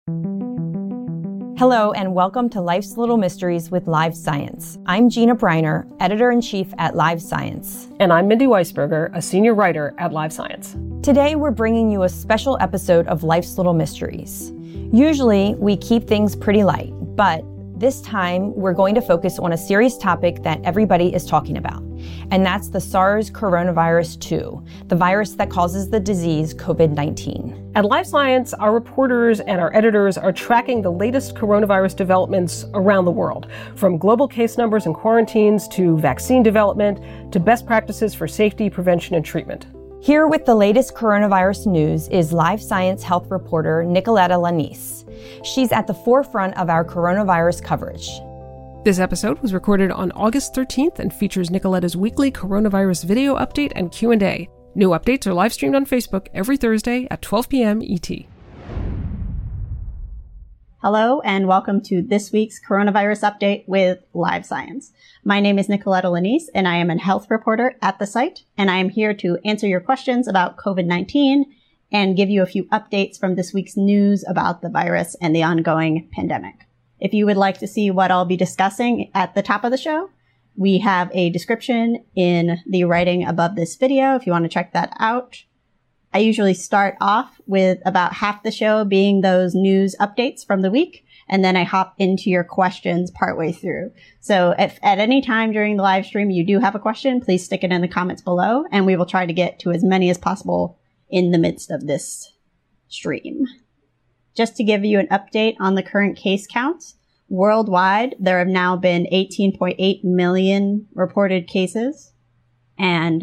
Hello, and welcome to Life's Little Mysteries with Live Science. I'm Gina Briner, Editor-in-Chief at Live Science. And I'm Mindy Weisberger, a Senior Writer at Live Science. Today, we're bringing you a special episode of Life's Little Mysteries. Usually, we keep things pretty light, but this time, we're going to focus on a serious topic that everybody is talking about, and that's the SARS coronavirus 2, the virus that causes the disease COVID-19. At Live Science, our reporters and our editors are tracking the latest coronavirus developments around the world, from global case numbers and quarantines to vaccine development to best practices for safety, prevention, and treatment. Here with the latest coronavirus news is Live Science health reporter Nicoletta Lanise. She's at the forefront of our coronavirus coverage. This episode was recorded on August 13th and features Nicoletta's weekly coronavirus video update and Q&A. New updates are live streamed on Facebook every Thursday at 12 p.m. ET. Hello, and welcome to this week's coronavirus update with Live Science. My name is Nicoletta Lanise, and I am a health reporter at the site, and I am here to answer your questions about COVID-19 and give you a few updates from this week's news about the virus and the ongoing pandemic. If you would like to see what I'll be discussing at the top of the show, we have a description in the writing above this video if you want to check that out. I usually start off with about half the show being those news updates from the week, and then I hop into your questions partway through. So if at any time during the live stream you do have a question, please stick it in the comments below, and we will try to get to as many as possible in the midst of this stream. Just to give you an update on the current case counts, worldwide, there have now been 18.8 million reported cases and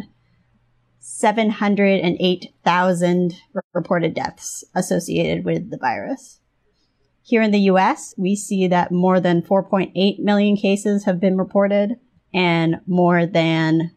708,000 reported deaths associated with the virus. Here in the US, we see that more than 4.8 million cases have been reported and more than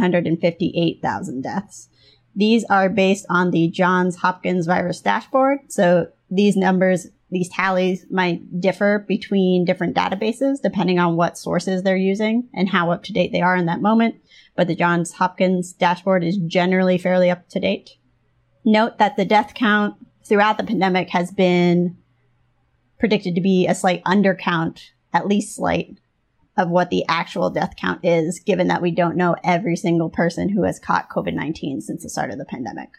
158,000 deaths. These are based on the Johns Hopkins virus dashboard. So these numbers, these tallies might differ between different databases depending on what sources they're using and how up to date they are in that moment. But the Johns Hopkins dashboard is generally fairly up to date. Note that the death count throughout the pandemic has been predicted to be a slight undercount, at least slight, of what the actual death count is, given that we don't know every single person who has caught COVID-19 since the start of the pandemic.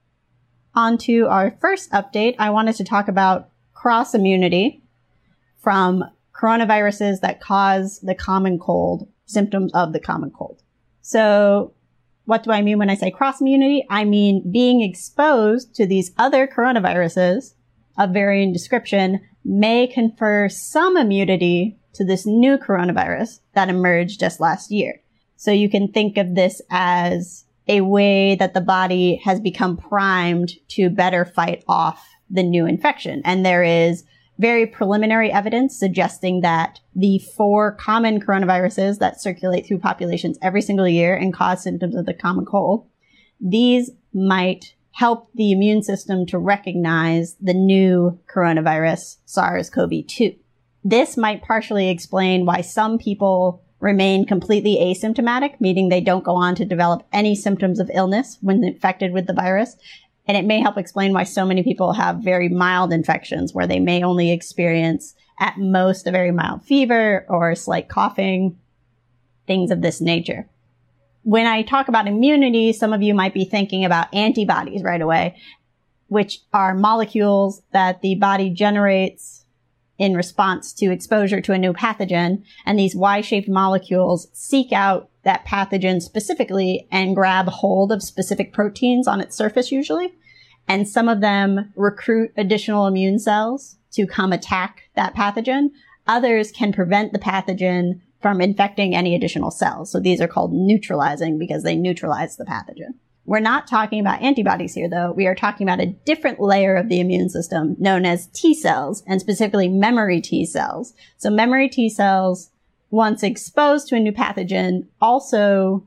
On to our first update, I wanted to talk about cross immunity from coronaviruses that cause the common cold, symptoms of the common cold. So what do I mean when I say cross immunity? I mean being exposed to these other coronaviruses of varying description may confer some immunity to this new coronavirus that emerged just last year. So you can think of this as a way that the body has become primed to better fight off the new infection. And there is very preliminary evidence suggesting that the 4 common coronaviruses that circulate through populations every single year and cause symptoms of the common cold, these might help the immune system to recognize the new coronavirus, SARS-CoV-2. This might partially explain why some people remain completely asymptomatic, meaning they don't go on to develop any symptoms of illness when infected with the virus. And it may help explain why so many people have very mild infections where they may only experience at most a very mild fever or slight coughing, things of this nature. When I talk about immunity, some of you might be thinking about antibodies right away, which are molecules that the body generates in response to exposure to a new pathogen. And these Y-shaped molecules seek out that pathogen specifically and grab hold of specific proteins on its surface usually. And some of them recruit additional immune cells to come attack that pathogen. Others can prevent the pathogen from infecting any additional cells. So these are called neutralizing because they neutralize the pathogen. We're not talking about antibodies here, though. We are talking about a different layer of the immune system known as T cells, and specifically memory T cells. So memory T cells, once exposed to a new pathogen, also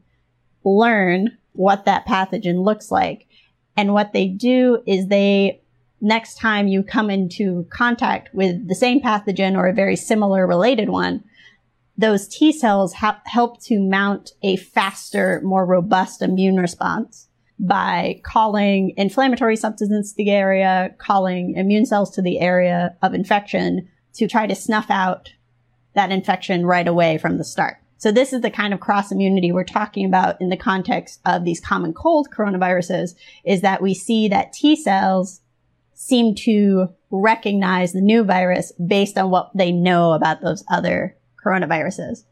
learn what that pathogen looks like. And what they do is next time you come into contact with the same pathogen or a very similar related one, those T cells help to mount a faster, more robust immune response by calling inflammatory substances to the area, calling immune cells to the area of infection to try to snuff out that infection right away from the start. So this is the kind of cross immunity we're talking about in the context of these common cold coronaviruses, is that we see that T cells seem to recognize the new virus based on what they know about those other coronaviruses.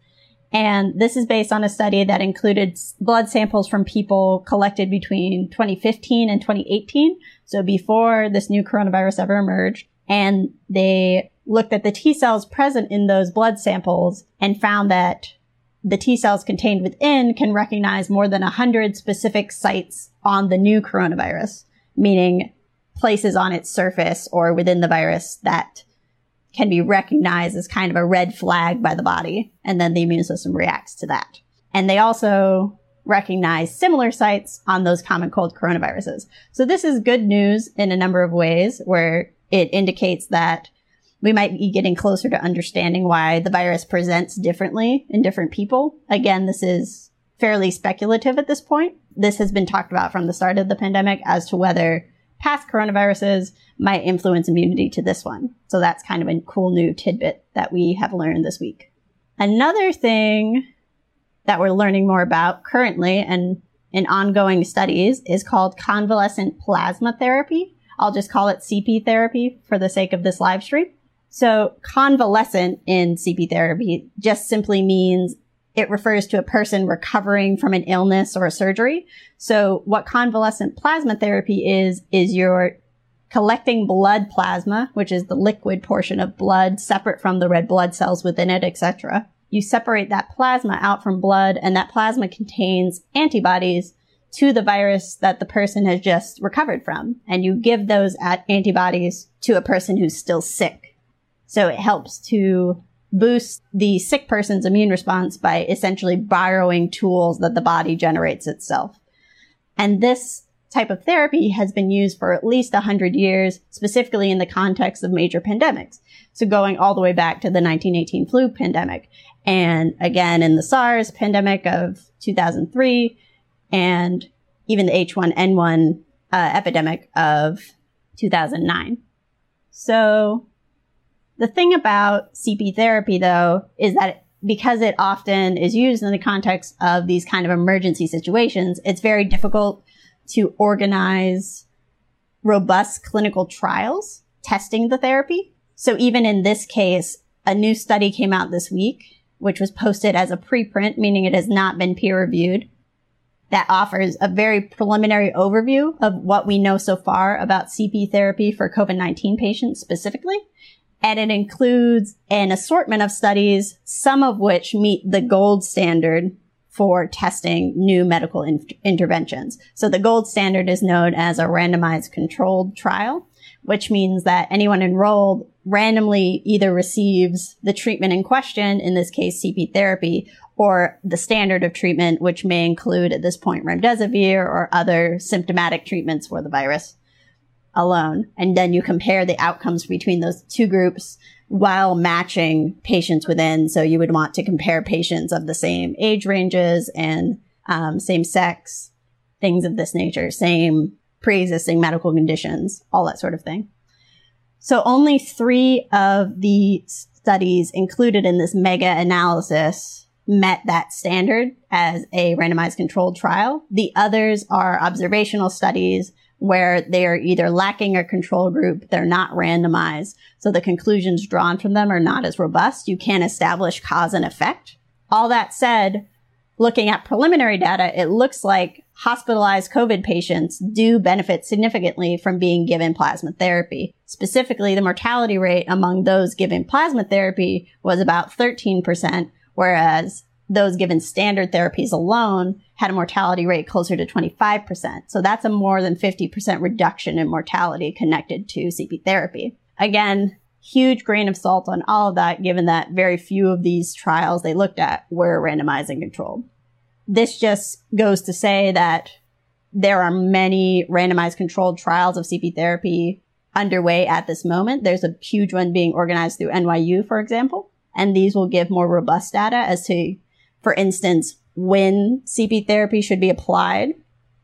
And this is based on a study that included blood samples from people collected between 2015 and 2018. So before this new coronavirus ever emerged. And they looked at the T cells present in those blood samples and found that the T cells contained within can recognize more than 100 specific sites on the new coronavirus, meaning places on its surface or within the virus that can be recognized as kind of a red flag by the body. And then the immune system reacts to that. And they also recognize similar sites on those common cold coronaviruses. So this is good news in a number of ways, where it indicates that we might be getting closer to understanding why the virus presents differently in different people. Again, this is fairly speculative at this point. This has been talked about from the start of the pandemic as to whether past coronaviruses might influence immunity to this one. So that's kind of a cool new tidbit that we have learned this week. Another thing that we're learning more about currently and in ongoing studies is called convalescent plasma therapy. I'll just call it CP therapy for the sake of this live stream. So convalescent in CP therapy just simply means it refers to a person recovering from an illness or a surgery. So what convalescent plasma therapy is you're collecting blood plasma, which is the liquid portion of blood separate from the red blood cells within it, etc. You separate that plasma out from blood, and that plasma contains antibodies to the virus that the person has just recovered from. And you give those antibodies to a person who's still sick. So it helps to boost the sick person's immune response by essentially borrowing tools that the body generates itself. And this type of therapy has been used for at least 100 years, specifically in the context of major pandemics. So going all the way back to the 1918 flu pandemic, and again in the SARS pandemic of 2003, and even the H1N1 epidemic of 2009. So the thing about CP therapy, though, is that because it often is used in the context of these kind of emergency situations, it's very difficult to organize robust clinical trials testing the therapy. So even in this case, a new study came out this week, which was posted as a preprint, meaning it has not been peer reviewed, that offers a very preliminary overview of what we know so far about CP therapy for COVID-19 patients specifically. And it includes an assortment of studies, some of which meet the gold standard for testing new medical interventions. So the gold standard is known as a randomized controlled trial, which means that anyone enrolled randomly either receives the treatment in question, in this case CP therapy, or the standard of treatment, which may include at this point remdesivir or other symptomatic treatments for the virus alone. And then you compare the outcomes between those two groups while matching patients within. So you would want to compare patients of the same age ranges and same sex, things of this nature, same pre-existing medical conditions, all that sort of thing. So only 3 of the studies included in this mega analysis met that standard as a randomized controlled trial. The others are observational studies where they are either lacking a control group, they're not randomized, so the conclusions drawn from them are not as robust. You can't establish cause and effect. All that said, looking at preliminary data, it looks like hospitalized COVID patients do benefit significantly from being given plasma therapy. Specifically, the mortality rate among those given plasma therapy was about 13%, whereas those given standard therapies alone had a mortality rate closer to 25%. So that's a more than 50% reduction in mortality connected to CP therapy. Again, huge grain of salt on all of that, given that very few of these trials they looked at were randomized and controlled. This just goes to say that there are many randomized controlled trials of CP therapy underway at this moment. There's a huge one being organized through NYU, for example, and these will give more robust data as to, for instance, when CP therapy should be applied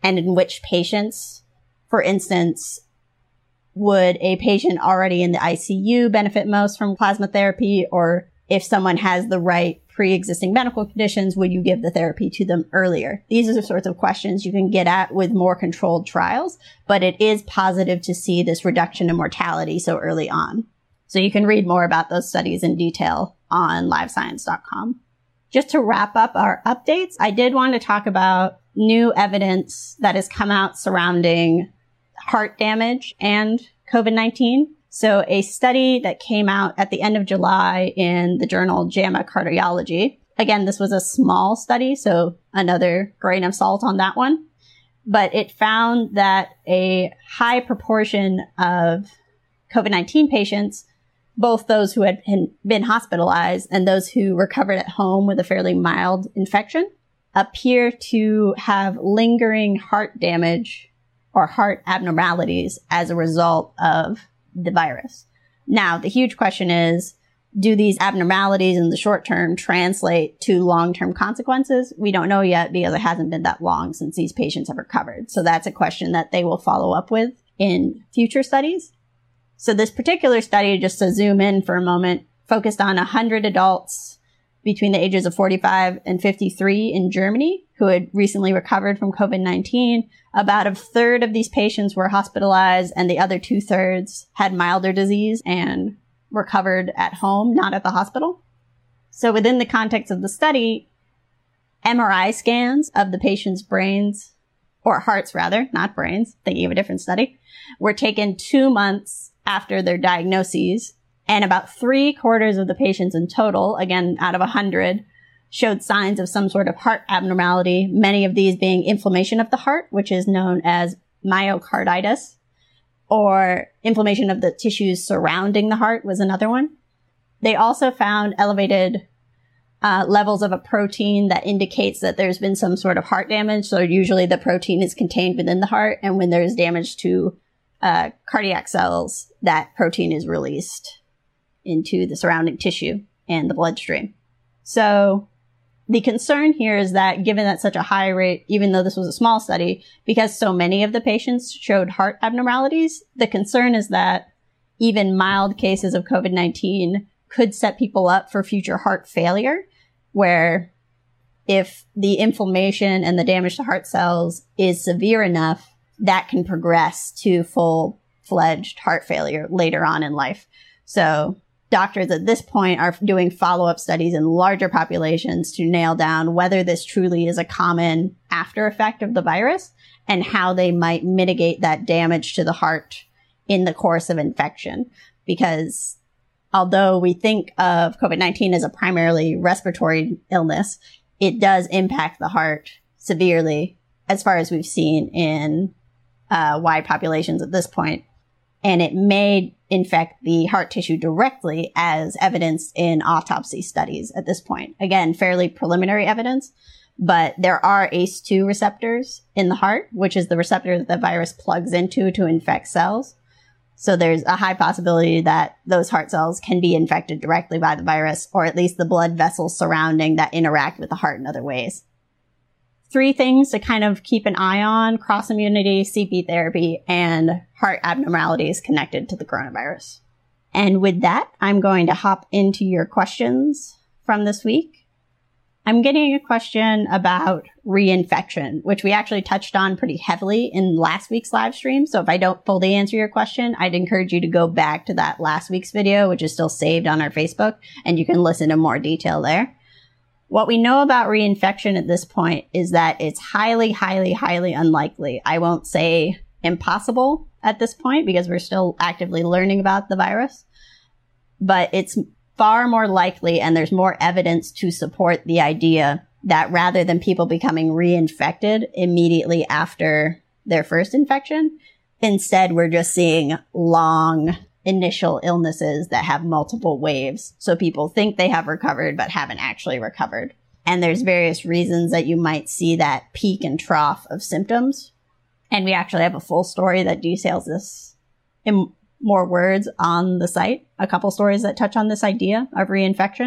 and in which patients. For instance, would a patient already in the ICU benefit most from plasma therapy? Or if someone has the right pre-existing medical conditions, would you give the therapy to them earlier? These are the sorts of questions you can get at with more controlled trials, but it is positive to see this reduction in mortality so early on. So you can read more about those studies in detail on livescience.com. Just to wrap up our updates, I did want to talk about new evidence that has come out surrounding heart damage and COVID-19. So a study that came out at the end of July in the journal JAMA Cardiology. Again, this was a small study, so another grain of salt on that one. But it found that a high proportion of COVID-19 patients, both those who had been hospitalized and those who recovered at home with a fairly mild infection, appear to have lingering heart damage or heart abnormalities as a result of the virus. Now, the huge question is, do these abnormalities in the short term translate to long-term consequences? We don't know yet because it hasn't been that long since these patients have recovered. So that's a question that they will follow up with in future studies. So this particular study, just to zoom in for a moment, focused on 100 adults between the ages of 45 and 53 in Germany who had recently recovered from COVID-19. About a third of these patients were hospitalized and the other 2/3 had milder disease and recovered at home, not at the hospital. So within the context of the study, MRI scans of the patient's brains, or hearts rather, not brains, thinking of a different study, were taken 2 months after their diagnoses, and about 3/4 of the patients in total, again, out of 100, showed signs of some sort of heart abnormality, many of these being inflammation of the heart, which is known as myocarditis, or inflammation of the tissues surrounding the heart was another one. They also found elevated levels of a protein that indicates that there's been some sort of heart damage. So usually the protein is contained within the heart, and when there's damage to cardiac cells, that protein is released into the surrounding tissue and the bloodstream. So the concern here is that given that such a high rate, even though this was a small study, because so many of the patients showed heart abnormalities, the concern is that even mild cases of COVID-19 could set people up for future heart failure, where if the inflammation and the damage to heart cells is severe enough, that can progress to full-fledged heart failure later on in life. So doctors at this point are doing follow-up studies in larger populations to nail down whether this truly is a common after effect of the virus and how they might mitigate that damage to the heart in the course of infection. Because although we think of COVID-19 as a primarily respiratory illness, it does impact the heart severely, as far as we've seen in wide populations at this point. And it may infect the heart tissue directly, as evidenced in autopsy studies at this point. Again, fairly preliminary evidence, but there are ACE2 receptors in the heart, which is the receptor that the virus plugs into to infect cells. So there's a high possibility that those heart cells can be infected directly by the virus, or at least the blood vessels surrounding that interact with the heart in other ways. 3 things to kind of keep an eye on: cross immunity, CP therapy, and heart abnormalities connected to the coronavirus. And with that, I'm going to hop into your questions from this week. I'm getting a question about reinfection, which we actually touched on pretty heavily in last week's live stream. So if I don't fully answer your question, I'd encourage you to go back to that last week's video, which is still saved on our Facebook, and you can listen in more detail there. What we know about reinfection at this point is that it's highly, highly, highly unlikely. I won't say impossible at this point because we're still actively learning about the virus, but it's far more likely, and there's more evidence to support the idea that rather than people becoming reinfected immediately after their first infection, instead we're just seeing long initial illnesses that have multiple waves. So people think they have recovered, but haven't actually recovered. And there's various reasons that you might see that peak and trough of symptoms. And we actually have a full story that details this in more words on the site. A couple stories that touch on this idea of reinfection.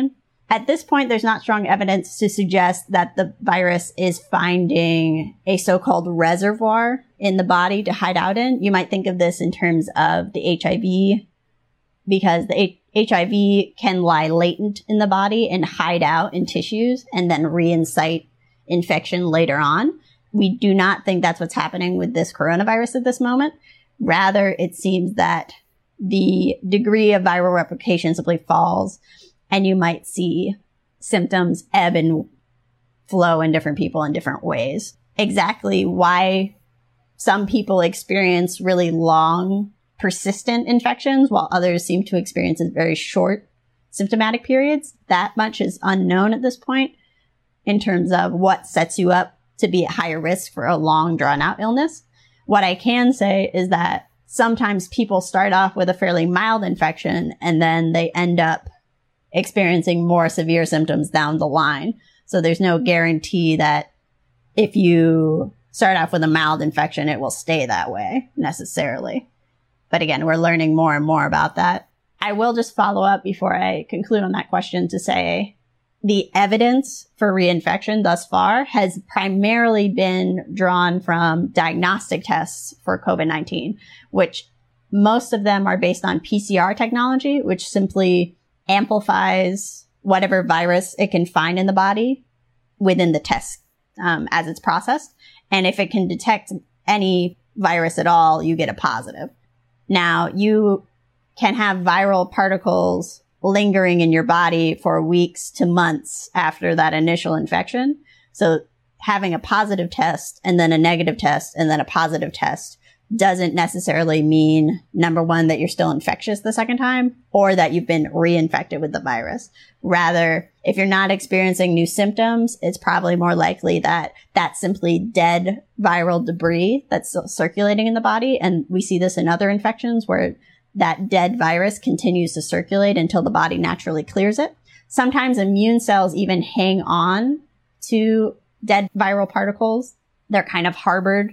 At this point, there's not strong evidence to suggest that the virus is finding a so-called reservoir in the body to hide out in. You might think of this in terms of the HIV, because the HIV can lie latent in the body and hide out in tissues and then reincite infection later on. We do not think that's what's happening with this coronavirus at this moment. Rather, it seems that the degree of viral replication simply falls, and you might see symptoms ebb and flow in different people in different ways. Exactly why some people experience really long, persistent infections while others seem to experience very short symptomatic periods, that much is unknown at this point in terms of what sets you up to be at higher risk for a long, drawn-out illness. What I can say is that sometimes people start off with a fairly mild infection and then they end up experiencing more severe symptoms down the line. So there's no guarantee that if you start off with a mild infection, it will stay that way necessarily. But again, we're learning more and more about that. I will just follow up before I conclude on that question to say the evidence for reinfection thus far has primarily been drawn from diagnostic tests for COVID-19, which most of them are based on PCR technology, which simply amplifies whatever virus it can find in the body within the test as it's processed. And if it can detect any virus at all, you get a positive. Now, you can have viral particles lingering in your body for weeks to months after that initial infection. So having a positive test and then a negative test and then a positive test doesn't necessarily mean, number one, that you're still infectious the second time or that you've been reinfected with the virus. Rather, if you're not experiencing new symptoms, it's probably more likely that that's simply dead viral debris that's still circulating in the body. And we see this in other infections where that dead virus continues to circulate until the body naturally clears it. Sometimes immune cells even hang on to dead viral particles. They're kind of harbored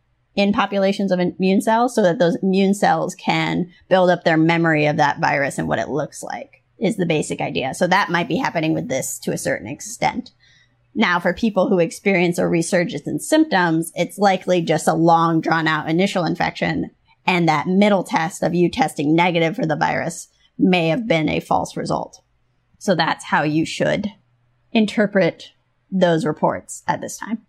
in populations of immune cells so that those immune cells can build up their memory of that virus and what it looks like is the basic idea. So that might be happening with this to a certain extent. Now, for people who experience a resurgence in symptoms, it's likely just a long, drawn-out initial infection, and that middle test of you testing negative for the virus may have been a false result. So that's how you should interpret those reports at this time.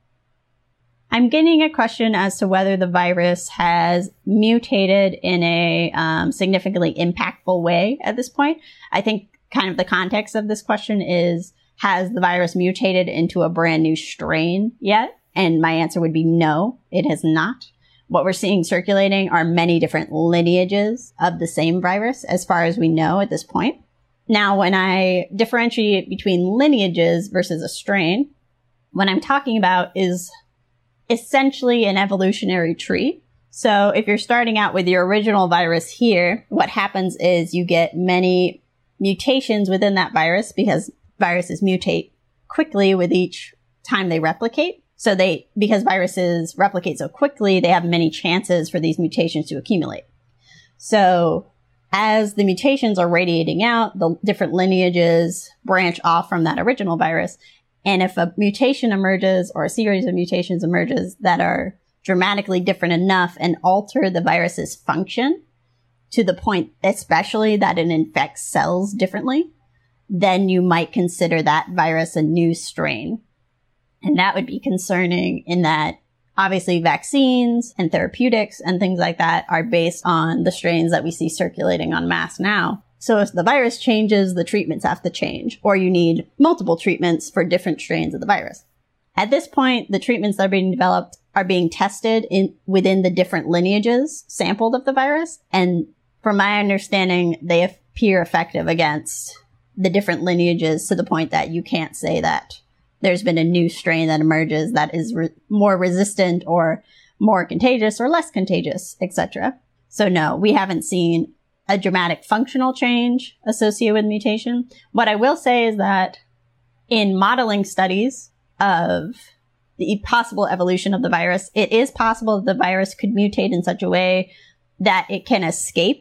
I'm getting a question as to whether the virus has mutated in a significantly impactful way at this point. I think kind of the context of this question is, has the virus mutated into a brand new strain yet? And my answer would be no, it has not. What we're seeing circulating are many different lineages of the same virus as far as we know at this point. Now, when I differentiate between lineages versus a strain, what I'm talking about is essentially an evolutionary tree. So if you're starting out with your original virus here, what happens is you get many mutations within that virus because viruses mutate quickly with each time they replicate. So because viruses replicate so quickly, they have many chances for these mutations to accumulate. So as the mutations are radiating out, the different lineages branch off from that original virus. And if a mutation emerges or a series of mutations emerges that are dramatically different enough and alter the virus's function to the point, especially that it infects cells differently, then you might consider that virus a new strain. And that would be concerning in that obviously vaccines and therapeutics and things like that are based on the strains that we see circulating en masse now. So if the virus changes, the treatments have to change, or you need multiple treatments for different strains of the virus. At this point, the treatments that are being developed are being tested within the different lineages sampled of the virus. And from my understanding, they appear effective against the different lineages to the point that you can't say that there's been a new strain that emerges that is more resistant or more contagious or less contagious, etc. So no, we haven't seen a dramatic functional change associated with mutation. What I will say is that in modeling studies of the possible evolution of the virus, it is possible that the virus could mutate in such a way that it can escape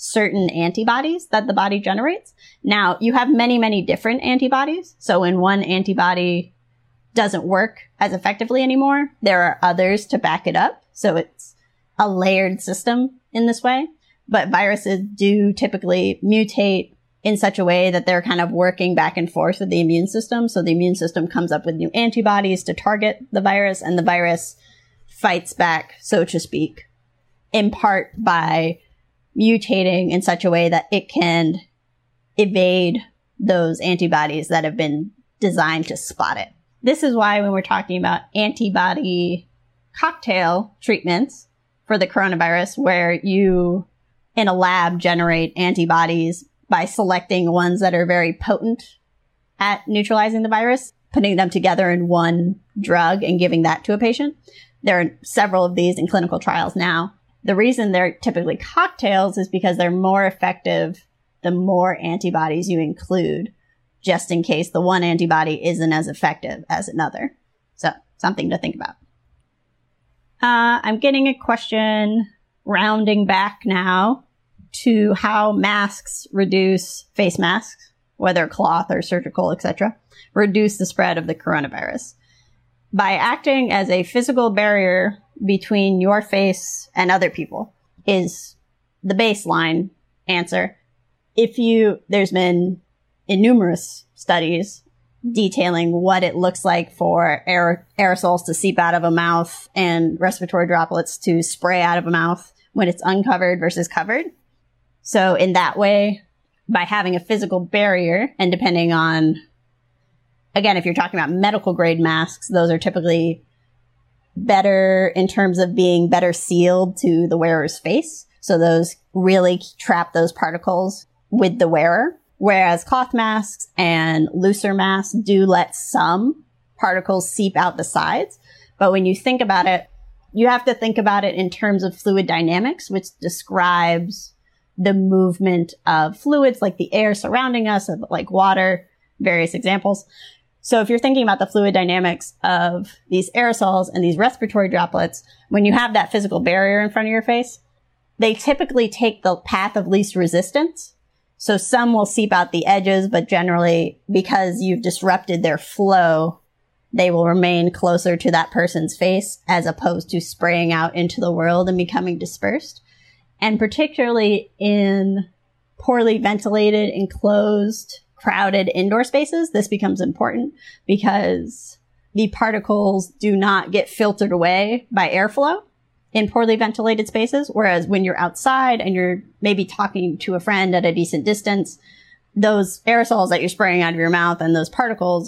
certain antibodies that the body generates. Now, you have many, many different antibodies. So when one antibody doesn't work as effectively anymore, there are others to back it up. So it's a layered system in this way. But viruses do typically mutate in such a way that they're kind of working back and forth with the immune system. So the immune system comes up with new antibodies to target the virus, and the virus fights back, so to speak, in part by mutating in such a way that it can evade those antibodies that have been designed to spot it. This is why when we're talking about antibody cocktail treatments for the coronavirus, where you in a lab generate antibodies by selecting ones that are very potent at neutralizing the virus, putting them together in one drug and giving that to a patient. There are several of these in clinical trials now. The reason they're typically cocktails is because they're more effective the more antibodies you include, just in case the one antibody isn't as effective as another. So, something to think about. I'm getting a question rounding back now to how masks reduce, face masks, whether cloth or surgical, etc., reduce the spread of the coronavirus. By acting as a physical barrier between your face and other people is the baseline answer. There's been numerous studies detailing what it looks like for aerosols to seep out of a mouth and respiratory droplets to spray out of a mouth when it's uncovered versus covered. So in that way, by having a physical barrier, and depending on, again, if you're talking about medical grade masks, those are typically better in terms of being better sealed to the wearer's face. So those really trap those particles with the wearer. Whereas cloth masks and looser masks do let some particles seep out the sides. But when you think about it, you have to think about it in terms of fluid dynamics, which describes the movement of fluids like the air surrounding us, like water, various examples. So if you're thinking about the fluid dynamics of these aerosols and these respiratory droplets, when you have that physical barrier in front of your face, they typically take the path of least resistance. So some will seep out the edges, but generally, because you've disrupted their flow, they will remain closer to that person's face as opposed to spraying out into the world and becoming dispersed. And particularly in poorly ventilated, enclosed, crowded indoor spaces, this becomes important because the particles do not get filtered away by airflow in poorly ventilated spaces. Whereas when you're outside and you're maybe talking to a friend at a decent distance, those aerosols that you're spraying out of your mouth and those particles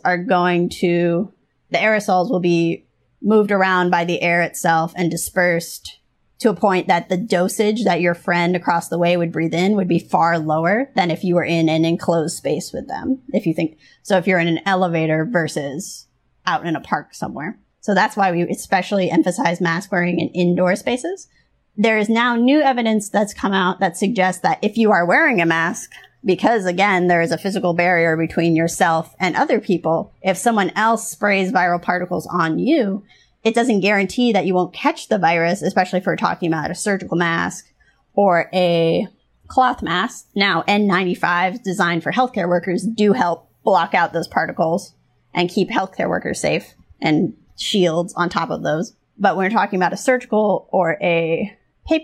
the aerosols will be moved around by the air itself and dispersed to a point that the dosage that your friend across the way would breathe in would be far lower than if you were in an enclosed space with them. If you're in an elevator versus out in a park somewhere. So that's why we especially emphasize mask wearing in indoor spaces. There is now new evidence that's come out that suggests that if you are wearing a mask, because again, there is a physical barrier between yourself and other people, if someone else sprays viral particles on you, it doesn't guarantee that you won't catch the virus, especially if we're talking about a surgical mask or a cloth mask. Now, N95s designed for healthcare workers do help block out those particles and keep healthcare workers safe, and shields on top of those. But when we're talking about a surgical or a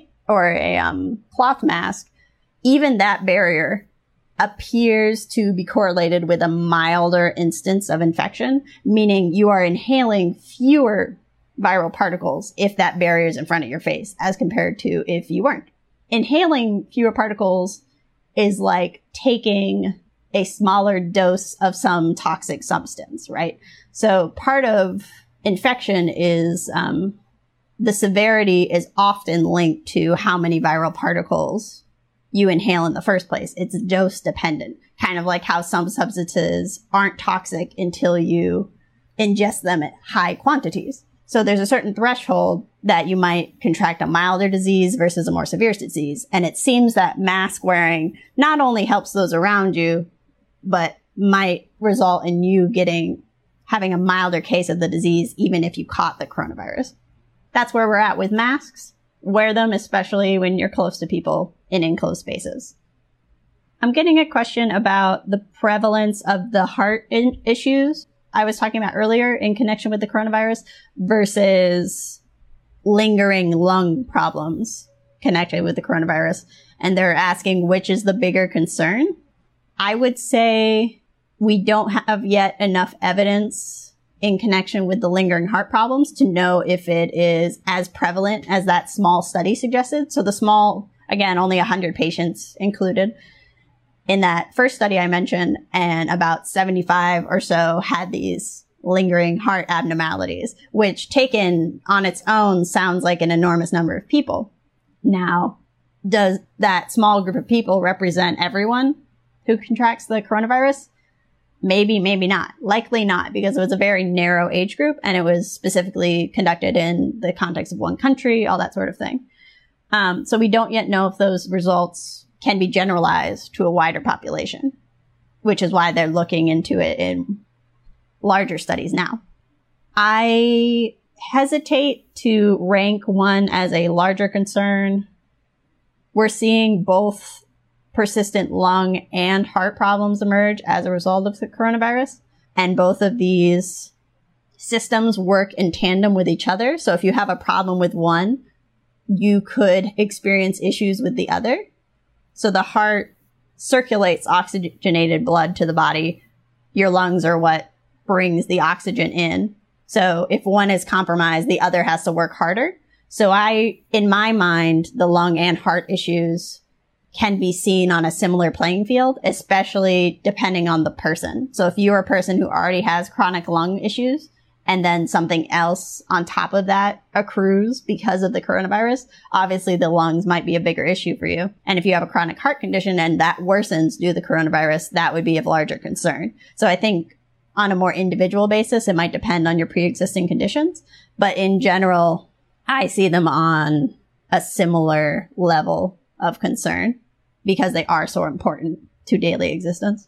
cloth mask, even that barrier appears to be correlated with a milder instance of infection, meaning you are inhaling fewer viral particles if that barrier is in front of your face as compared to if you weren't. Inhaling fewer particles is like taking a smaller dose of some toxic substance, right? So part of infection is the severity is often linked to how many viral particles you inhale in the first place. It's dose dependent, kind of like how some substances aren't toxic until you ingest them at high quantities. So there's a certain threshold that you might contract a milder disease versus a more severe disease. And it seems that mask wearing not only helps those around you, but might result in you having a milder case of the disease, even if you caught the coronavirus. That's where we're at with masks. wear them, especially when you're close to people in enclosed spaces. I'm getting a question about the prevalence of the heart issues I was talking about earlier in connection with the coronavirus versus lingering lung problems connected with the coronavirus. And they're asking which is the bigger concern. I would say we don't have yet enough evidence in connection with the lingering heart problems to know if it is as prevalent as that small study suggested. So the small, again, only 100 patients included in that first study I mentioned, and about 75 or so had these lingering heart abnormalities, which taken on its own sounds like an enormous number of people. Now, does that small group of people represent everyone who contracts the coronavirus? Maybe, maybe not. Likely not, because it was a very narrow age group and it was specifically conducted in the context of one country, all that sort of thing. So we don't yet know if those results can be generalized to a wider population, which is why they're looking into it in larger studies now. I hesitate to rank one as a larger concern. We're seeing both persistent lung and heart problems emerge as a result of the coronavirus. And both of these systems work in tandem with each other. So if you have a problem with one, you could experience issues with the other. So the heart circulates oxygenated blood to the body. Your lungs are what brings the oxygen in. So if one is compromised, the other has to work harder. So in my mind, the lung and heart issues can be seen on a similar playing field, especially depending on the person. So if you're a person who already has chronic lung issues, and then something else on top of that accrues because of the coronavirus, obviously the lungs might be a bigger issue for you. And if you have a chronic heart condition and that worsens due to the coronavirus, that would be of larger concern. So I think on a more individual basis, it might depend on your pre-existing conditions. But in general, I see them on a similar level of concern because they are so important to daily existence.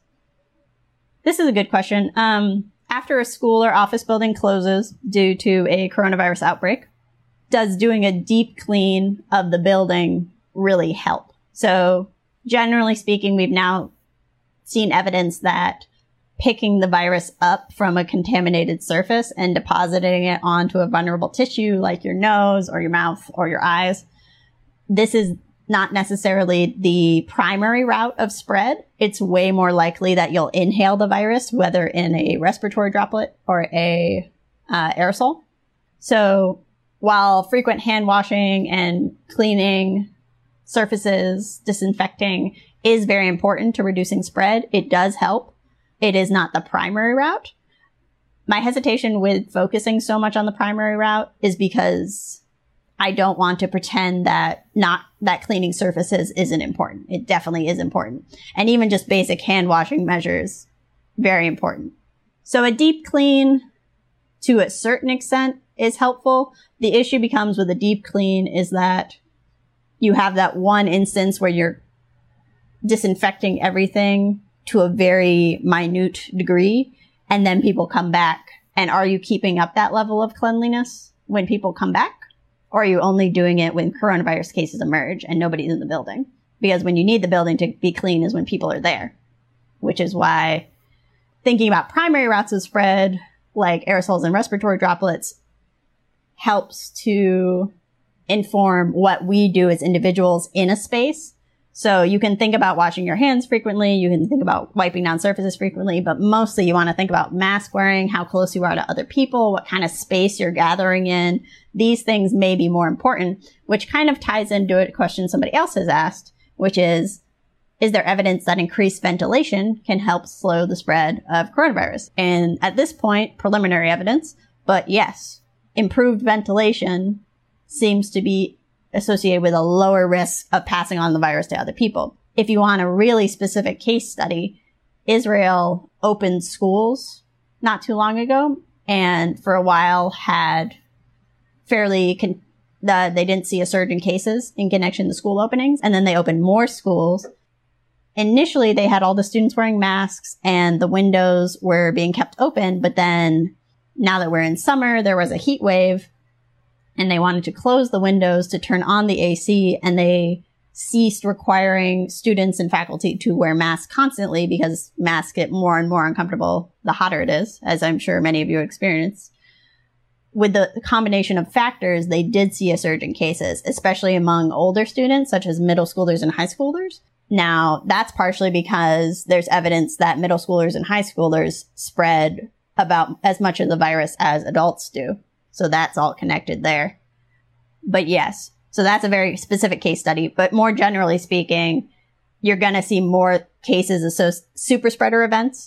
This is a good question. After a school or office building closes due to a coronavirus outbreak, does doing a deep clean of the building really help? So generally speaking, we've now seen evidence that picking the virus up from a contaminated surface and depositing it onto a vulnerable tissue like your nose or your mouth or your eyes, this is not necessarily the primary route of spread. It's way more likely that you'll inhale the virus, whether in a respiratory droplet or a aerosol. So while frequent hand washing and cleaning surfaces, disinfecting is very important to reducing spread, it does help. It is not the primary route. My hesitation with focusing so much on the primary route is because I don't want to pretend that cleaning surfaces isn't important. It definitely is important. And even just basic hand washing measures, very important. So a deep clean to a certain extent is helpful. The issue becomes with a deep clean is that you have that one instance where you're disinfecting everything to a very minute degree, and then people come back. And are you keeping up that level of cleanliness when people come back? Or are you only doing it when coronavirus cases emerge and nobody's in the building? Because when you need the building to be clean is when people are there, which is why thinking about primary routes of spread, like aerosols and respiratory droplets, helps to inform what we do as individuals in a space. So you can think about washing your hands frequently. You can think about wiping down surfaces frequently, but mostly you want to think about mask wearing, how close you are to other people, what kind of space you're gathering in. These things may be more important, which kind of ties into a question somebody else has asked, which is there evidence that increased ventilation can help slow the spread of coronavirus? And at this point, preliminary evidence, but yes, improved ventilation seems to be associated with a lower risk of passing on the virus to other people. If you want a really specific case study, Israel opened schools not too long ago, and for a while had they didn't see a surge in cases in connection to school openings, and then they opened more schools. Initially, they had all the students wearing masks and the windows were being kept open, but then now that we're in summer, there was a heat wave. and they wanted to close the windows to turn on the AC, and they ceased requiring students and faculty to wear masks constantly because masks get more and more uncomfortable the hotter it is, as I'm sure many of you experience. With the combination of factors, they did see a surge in cases, especially among older students, such as middle schoolers and high schoolers. Now, that's partially because there's evidence that middle schoolers and high schoolers spread about as much of the virus as adults do. So that's all connected there. But yes, so that's a very specific case study. But more generally speaking, you're going to see more cases of super spreader events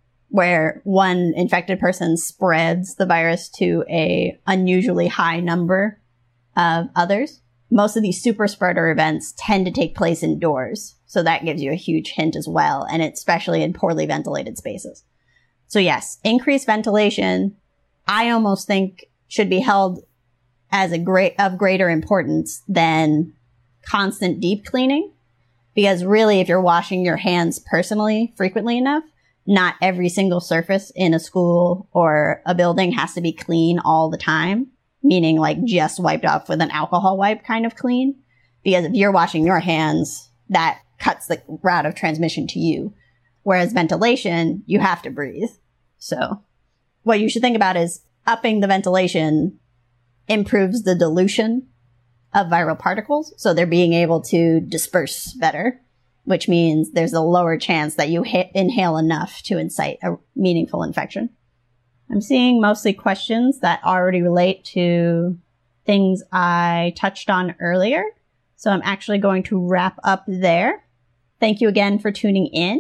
where one infected person spreads the virus to a unusually high number of others. Most of these super spreader events tend to take place indoors. So that gives you a huge hint as well. And especially in poorly ventilated spaces. So yes, increased ventilation, I almost think should be held as of greater importance than constant deep cleaning. Because really, if you're washing your hands personally frequently enough, not every single surface in a school or a building has to be clean all the time, meaning like just wiped off with an alcohol wipe kind of clean. Because if you're washing your hands, that cuts the route of transmission to you. Whereas ventilation, you have to breathe. So what you should think about is upping the ventilation improves the dilution of viral particles. So they're being able to disperse better, which means there's a lower chance that you inhale enough to incite a meaningful infection. I'm seeing mostly questions that already relate to things I touched on earlier. So I'm actually going to wrap up there. Thank you again for tuning in.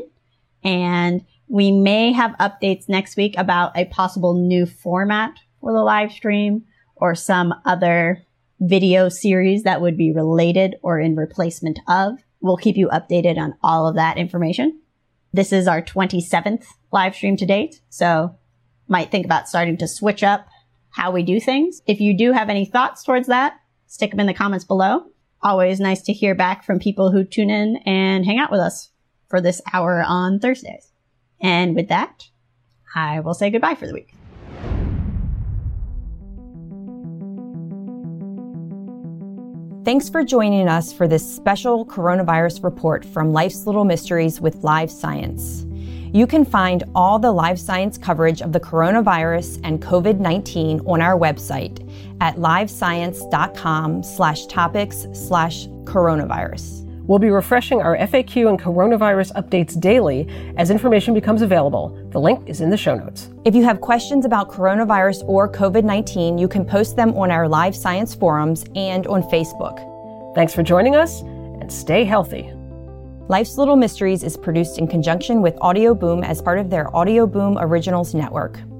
And we may have updates next week about a possible new format for the live stream or some other video series that would be related or in replacement of. We'll keep you updated on all of that information. This is our 27th live stream to date, so might think about starting to switch up how we do things. If you do have any thoughts towards that, stick them in the comments below. Always nice to hear back from people who tune in and hang out with us for this hour on Thursdays. And with that, I will say goodbye for the week. Thanks for joining us for this special coronavirus report from Life's Little Mysteries with Live Science. You can find all the live science coverage of the coronavirus and COVID-19 on our website at livescience.com/topics/coronavirus. We'll be refreshing our FAQ and coronavirus updates daily as information becomes available. The link is in the show notes. If you have questions about coronavirus or COVID-19, you can post them on our Live Science forums and on Facebook. Thanks for joining us, and stay healthy. Life's Little Mysteries is produced in conjunction with Audio Boom as part of their Audio Boom Originals network.